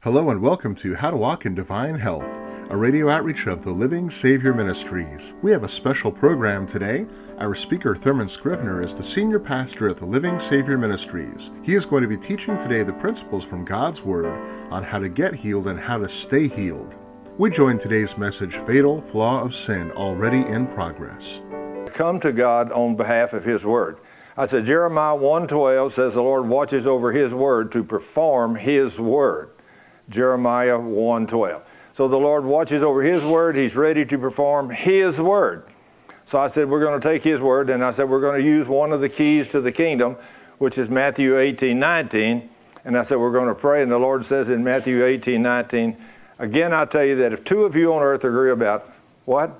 Hello and welcome to How to Walk in Divine Health, a radio outreach of the Living Savior Ministries. We have a special program today. Our speaker, Thurman Scrivener, is the senior pastor at the Living Savior Ministries. He is going to be teaching today the principles from God's Word on how to get healed and how to stay healed. We join today's message, Fatal Flaw of Sin, already in progress. Come to God on behalf of His Word. I said Jeremiah 1:12 says the Lord watches over His Word to perform His Word. Jeremiah 1:12. So the Lord watches over His Word. He's ready to perform His Word. So I said we're going to take His Word, and I said we're going to use one of the keys to the kingdom, which is Matthew 18:19. And I said we're going to pray, and the Lord says in Matthew 18:19, again I tell you that if two of you on earth agree about what?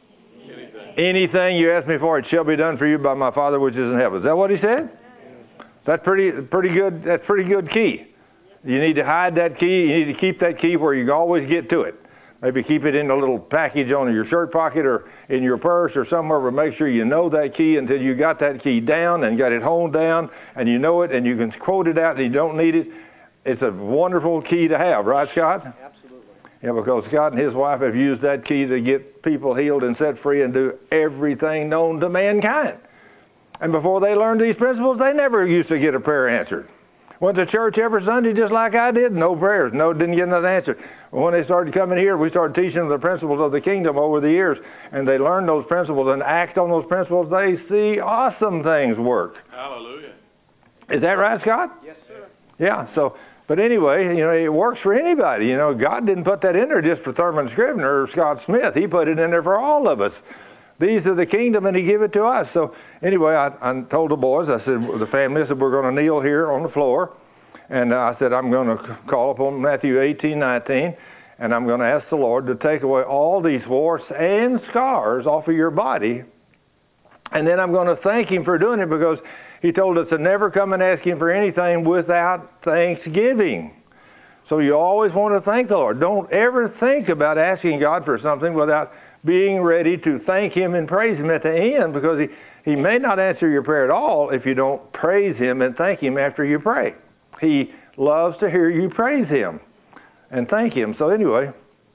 Anything you ask me for, it shall be done for you by my Father which is in heaven. Is that what He said? That's pretty good. That's pretty good key. You need to hide that key. You need to keep that key where you can always get to it. Maybe keep it in a little package on your shirt pocket or in your purse or somewhere, but make sure you know that key until you got that key down and got it honed down and you know it and you can quote it out and you don't need it. It's a wonderful key to have, right, Scott? Absolutely. Yeah, because Scott and his wife have used that key to get people healed and set free and do everything known to mankind. And before they learned these principles, they never used to get a prayer answered. Went to church every Sunday just like I did. No prayers. No, didn't get nothing answered. When they started coming here, we started teaching them the principles of the kingdom over the years. And they learn those principles and act on those principles. They see awesome things work. Hallelujah. Is that right, Scott? Yes, sir. Yeah. So, but anyway, it works for anybody. God didn't put that in there just for Thurman Scrivener or Scott Smith. He put it in there for all of us. These are the kingdom, and He gave it to us. So anyway, I told the boys, I said, the family, I said, we're going to kneel here on the floor. And I said, I'm going to call upon Matthew 18:19, and I'm going to ask the Lord to take away all these warts and scars off of your body. And then I'm going to thank Him for doing it because He told us to never come and ask Him for anything without thanksgiving. So you always want to thank the Lord. Don't ever think about asking God for something without being ready to thank Him and praise Him at the end, because He may not answer your prayer at all if you don't praise Him and thank Him after you pray. He loves to hear you praise Him and thank Him. So anyway,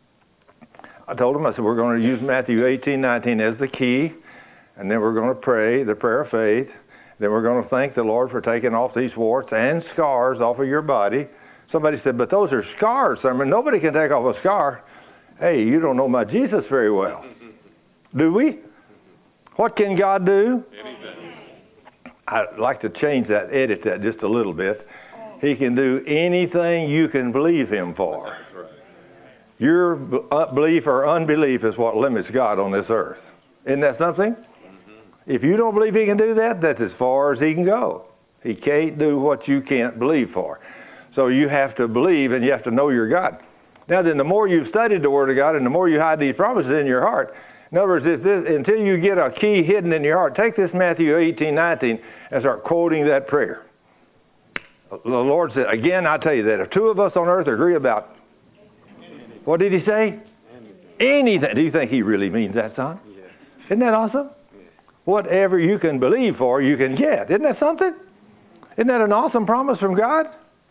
I told him, I said, we're going to use Matthew 18:19 as the key, and then we're going to pray the prayer of faith. Then we're going to thank the Lord for taking off these warts and scars off of your body. Somebody said, but those are scars. I mean, nobody can take off a scar. Hey, you don't know my Jesus very well. Do we? What can God do? Anything. I'd like to change that, edit that just a little bit. He can do anything you can believe Him for. That's right. Your belief or unbelief is what limits God on this earth. Isn't that something? Mm-hmm. If you don't believe He can do that, that's as far as He can go. He can't do what you can't believe for. So you have to believe and you have to know your God. Now then, the more you've studied the Word of God and the more you hide these promises in your heart, in other words, until you get a key hidden in your heart, take this Matthew 18:19 and start quoting that prayer. The Lord said, again, I tell you that if two of us on earth agree about, what did He say? Anything. Do you think He really means that, son? Yeah. Isn't that awesome? Yeah. Whatever you can believe for, you can get. Isn't that something? Isn't that an awesome promise from God?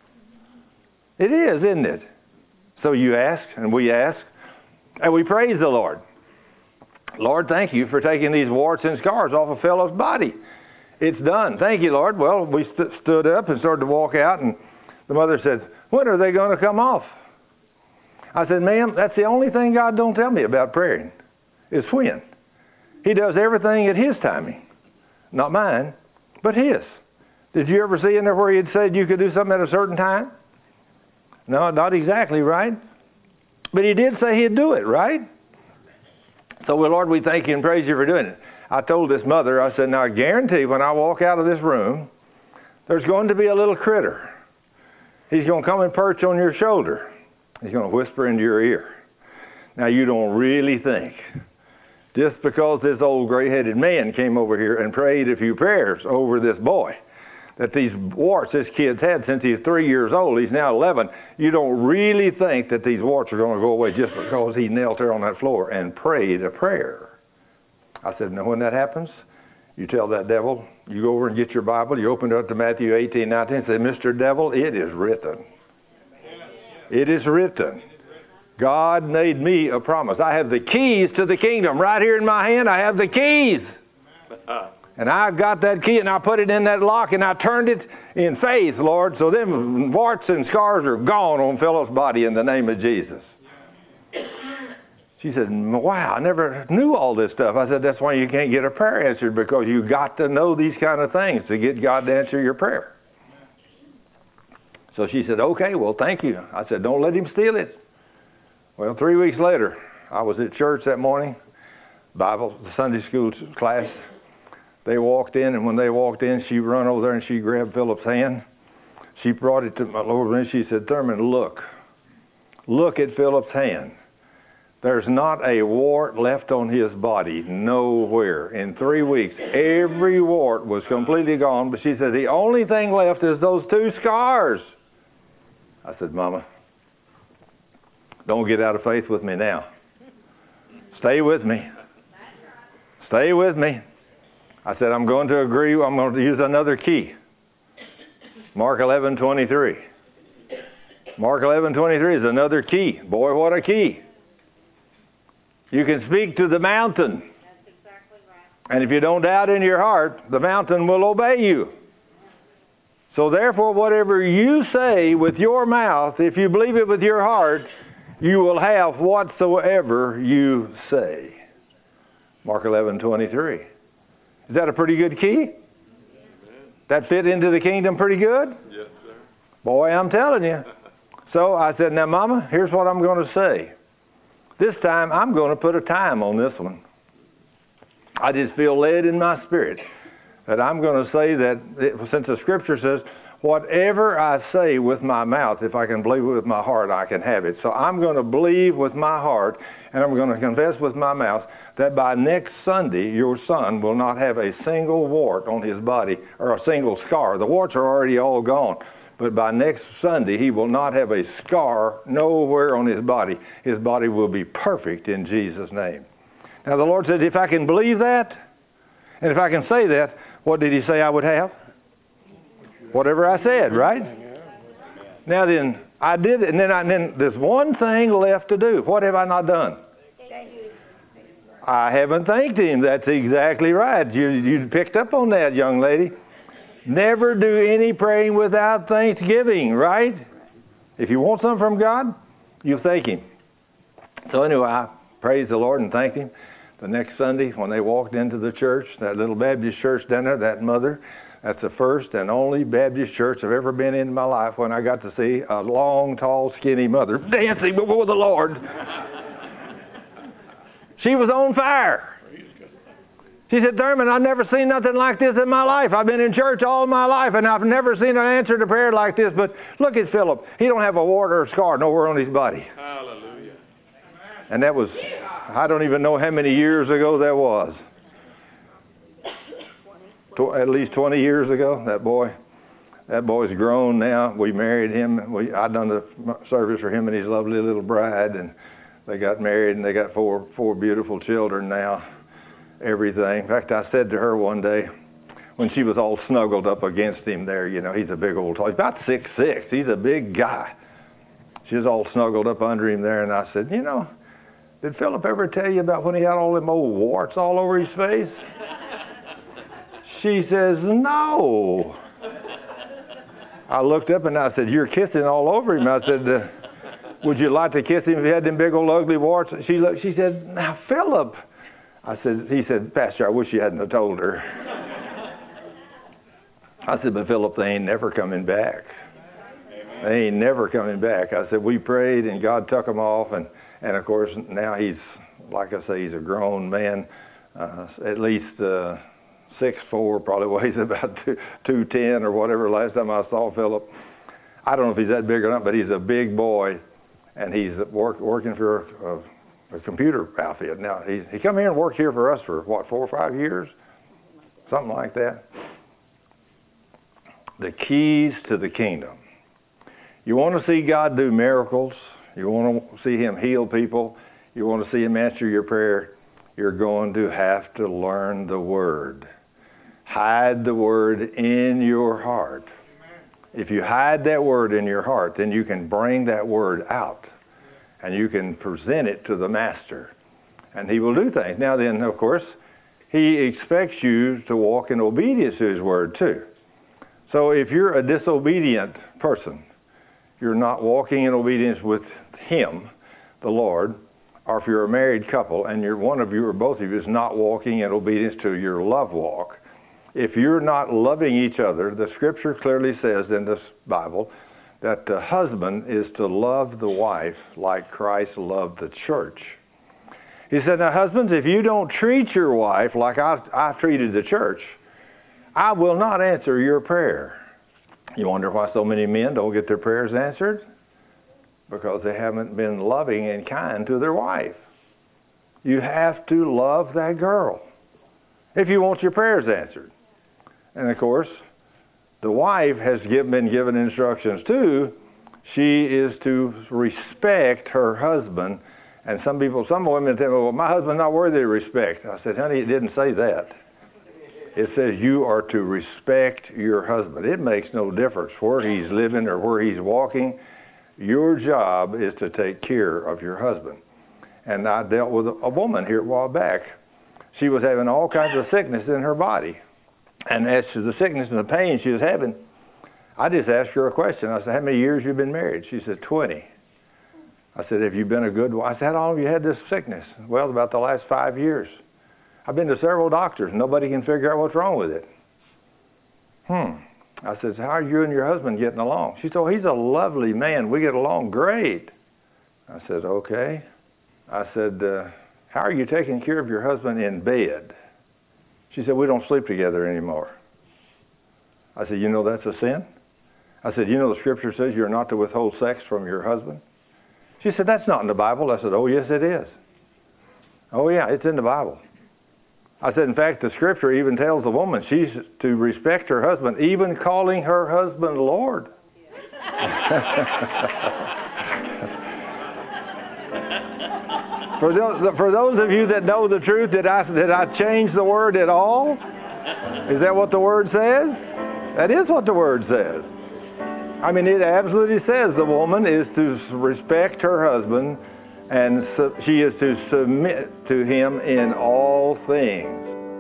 It is, isn't it? So you ask, and we ask, and we praise the Lord. Lord, thank you for taking these warts and scars off a fellow's body. It's done. Thank you, Lord. Well, we stood up and started to walk out, and the mother said, when are they going to come off? I said, ma'am, that's the only thing God don't tell me about praying, is when. He does everything at His timing. Not mine, but His. Did you ever see in there where He had said you could do something at a certain time? No, not exactly, right? But He did say He'd do it, right? So, well, Lord, we thank You and praise You for doing it. I told this mother, I said, now I guarantee when I walk out of this room, there's going to be a little critter. He's going to come and perch on your shoulder. He's going to whisper into your ear. Now, you don't really think, just because this old gray-headed man came over here and prayed a few prayers over this boy, that these warts this kid's had since he's 3 years old, he's now 11, you don't really think that these warts are going to go away just because he knelt there on that floor and prayed a prayer. I said, now when that happens, you tell that devil, you go over and get your Bible, you open it up to Matthew 18:19, and say, Mr. Devil, it is written. It is written. God made me a promise. I have the keys to the kingdom right here in my hand. I have the keys. And I got that key and I put it in that lock and I turned it in faith, Lord. So them warts and scars are gone on Philip's body in the name of Jesus. She said, wow, I never knew all this stuff. I said, that's why you can't get a prayer answered, because you got to know these kind of things to get God to answer your prayer. So she said, okay, well, thank you. I said, don't let him steal it. Well, 3 weeks later, I was at church that morning, Bible, Sunday school class. They walked in, and when they walked in, she ran over there and she grabbed Philip's hand. She brought it to my Lord, and she said, Thurman, look at Philip's hand. There's not a wart left on his body, nowhere. In 3 weeks, every wart was completely gone. But she said, the only thing left is those 2 scars. I said, Mama, don't get out of faith with me now. Stay with me. Stay with me. I said, I'm going to agree. I'm going to use another key. Mark 11:23. Mark 11:23 is another key. Boy, what a key. You can speak to the mountain. That's exactly right. And if you don't doubt in your heart, the mountain will obey you. So therefore, whatever you say with your mouth, if you believe it with your heart, you will have whatsoever you say. Mark 11:23. Is that a pretty good key? That fit into the kingdom pretty good? Yes, sir. Boy, I'm telling you. So I said, now, Mama, here's what I'm going to say. This time, I'm going to put a time on this one. I just feel led in my spirit that I'm going to say that, since the Scripture says, whatever I say with my mouth, if I can believe it with my heart, I can have it. So I'm going to believe with my heart, and I'm going to confess with my mouth that by next Sunday, your son will not have a single wart on his body or a single scar. The warts are already all gone. But by next Sunday, he will not have a scar nowhere on his body. His body will be perfect in Jesus' name. Now, the Lord said, if I can believe that, and if I can say that, what did he say I would have? Whatever I said, right? Now then, I did it, and then there's one thing left to do. What have I not done? I haven't thanked him. That's exactly right. You picked up on that, young lady. Never do any praying without thanksgiving, right? If you want something from God, you thank him. So anyway, I praised the Lord and thanked him. The next Sunday, when they walked into the church, that little Baptist church down there, that mother, that's the first and only Baptist church I've ever been in my life when I got to see a long, tall, skinny mother dancing before the Lord. She was on fire. She said, Thurman, I've never seen nothing like this in my life. I've been in church all my life, and I've never seen an answer to prayer like this. But look at Philip. He don't have a wart or a scar nowhere on his body. Hallelujah. And that was, I don't even know how many years ago that was. At least 20 years ago, that boy's grown now. We married him. I done the service for him and his lovely little bride, and they got married, and they got four beautiful children now. Everything. In fact, I said to her one day, when she was all snuggled up against him there, you know, he's a big old, he's about 6'6". He's a big guy. She was all snuggled up under him there, and I said, you know, did Philip ever tell you about when he had all them old warts all over his face? She says, no. I looked up and I said, you're kissing all over him. I said, would you like to kiss him if he had them big old ugly warts? She said, now, Philip. He said, Pastor, I wish you hadn't have told her. I said, but Philip, they ain't never coming back. Amen. They ain't never coming back. I said, we prayed and God took them off. And of course, now he's, like I say, he's a grown man, at least 6'4", probably weighs about 210 or whatever. Last time I saw Philip, I don't know if he's that big or not, but he's a big boy. And he's working for a computer outfit. Now, he come here and worked here for us for, 4 or 5 years? Something like that. The keys to the kingdom. You want to see God do miracles. You want to see him heal people. You want to see him answer your prayer. You're going to have to learn the word. Hide the word in your heart. If you hide that word in your heart, then you can bring that word out and you can present it to the master and he will do things. Now then, of course, he expects you to walk in obedience to his word too. So if you're a disobedient person, you're not walking in obedience with him, the Lord, or if you're a married couple and one of you or both of you is not walking in obedience to your love walk, if you're not loving each other, the scripture clearly says in this Bible that the husband is to love the wife like Christ loved the church. He said, now husbands, if you don't treat your wife like I treated the church, I will not answer your prayer. You wonder why so many men don't get their prayers answered? Because they haven't been loving and kind to their wife. You have to love that girl if you want your prayers answered. And of course, the wife has been given instructions too. She is to respect her husband. And some women tell me, well, my husband's not worthy of respect. I said, honey, it didn't say that. It says you are to respect your husband. It makes no difference where he's living or where he's walking. Your job is to take care of your husband. And I dealt with a woman here a while back. She was having all kinds of sickness in her body. And as to the sickness and the pain she was having, I just asked her a question. I said, how many years you been married? She said, 20. I said, have you been a good wife? I said, how long have you had this sickness? Well, about the last 5 years. I've been to several doctors. Nobody can figure out what's wrong with it. I said, how are you and your husband getting along? She said, oh, he's a lovely man. We get along great. I said, okay. I said, how are you taking care of your husband in bed? She said, we don't sleep together anymore. I said, you know that's a sin? I said, you know the scripture says you're not to withhold sex from your husband? She said, that's not in the Bible. I said, oh, yes, it is. Oh, yeah, it's in the Bible. I said, in fact, the scripture even tells the woman she's to respect her husband, even calling her husband Lord. For those of you that know the truth, did I change the word at all? Is that what the word says? That is what the word says. I mean, it absolutely says the woman is to respect her husband and she is to submit to him in all things.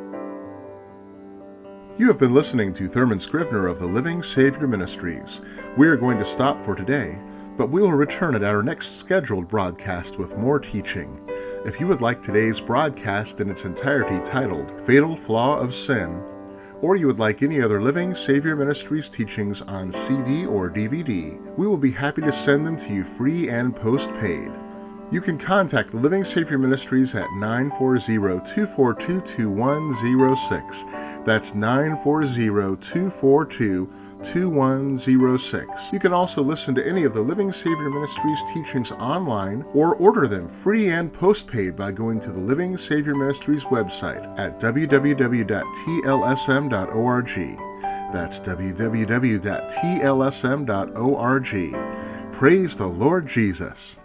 You have been listening to Thurman Scrivener of the Living Savior Ministries. We are going to stop for today, but we will return at our next scheduled broadcast with more teaching. If you would like today's broadcast in its entirety titled Fatal Flaw of Sin, or you would like any other Living Savior Ministries teachings on CD or DVD, we will be happy to send them to you free and post-paid. You can contact the Living Savior Ministries at 940-242-2106. That's 940-242-2106. You can also listen to any of the Living Savior Ministries teachings online or order them free and post-paid by going to the Living Savior Ministries website at www.tlsm.org. That's www.tlsm.org. Praise the Lord Jesus.